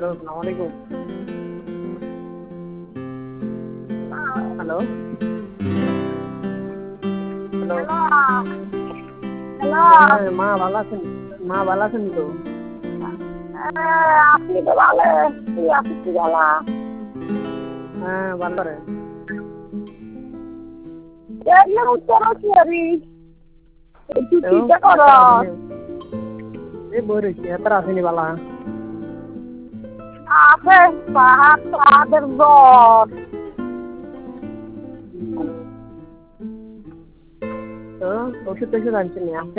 Hello, আসসালামু আলাইকুম। Hello, hello. Hello, hello. হ্যাঁ, মা ভালো আছেন? মা ভালো আছেন তো? আপনি তো ভালো তুই আছিস কি ভালো হ্যাঁ, ভালো রে। এগুলো উত্তর কি আরি একটু তো চিন্তা কর এত আসেনি। এই বই রয়েছি, এত আসেনি বালা। আছে পাহাড় পাহাড়ের দর তো ওষুধ টষুধ আনছেন না?